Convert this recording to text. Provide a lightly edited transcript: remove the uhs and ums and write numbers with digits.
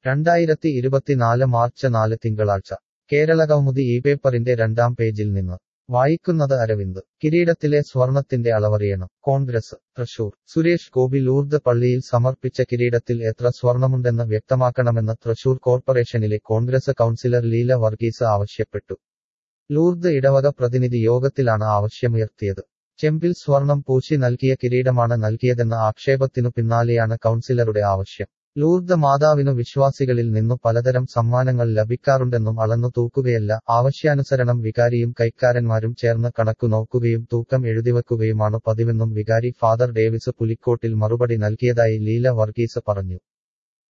2024 March 4 തിങ്കളാഴ്ച കേരളകൗമുദി ഈ പേപ്പറിന്റെ 2-ാം പേജിൽ നിന്ന് വായിക്കുന്നത് അരവിന്ദ്. കിരീടത്തിലെ സ്വർണത്തിന്റെ അളവറിയണം കോൺഗ്രസ് തൃശൂർ. സുരേഷ് ഗോപി ലൂർദ് പള്ളിയിൽ സമർപ്പിച്ച കിരീടത്തിൽ എത്ര സ്വർണമുണ്ടെന്ന് വ്യക്തമാക്കണമെന്ന് തൃശൂർ കോർപ്പറേഷനിലെ കോൺഗ്രസ് കൗൺസിലർ ലീല വർഗീസ് ആവശ്യപ്പെട്ടു. ലൂർദ് ഇടവക പ്രതിനിധി യോഗത്തിലാണ് ആവശ്യമുയർത്തിയത്. ചെമ്പിൽ സ്വർണം പൂശി നൽകിയ കിരീടമാണ് നൽകിയതെന്ന ആക്ഷേപത്തിനു പിന്നാലെയാണ് കൗൺസിലറുടെ ആവശ്യം. ലൂർദ് മാതാവിനു വിശ്വാസികളിൽ നിന്നു പലതരം സമ്മാനങ്ങൾ ലഭിക്കാറുണ്ടെന്നും അളന്നു തൂക്കുകയല്ല, ആവശ്യാനുസരണം വികാരിയും കൈക്കാരന്മാരും ചേർന്ന് കണക്കു നോക്കുകയും തൂക്കം എഴുതിവെക്കുകയുമാണു പതിവെന്നും വികാരി ഫാദർ ഡേവിസ് പുലിക്കോട്ടിൽ മറുപടി നൽകിയതായി ലീല വർഗീസ് പറഞ്ഞു.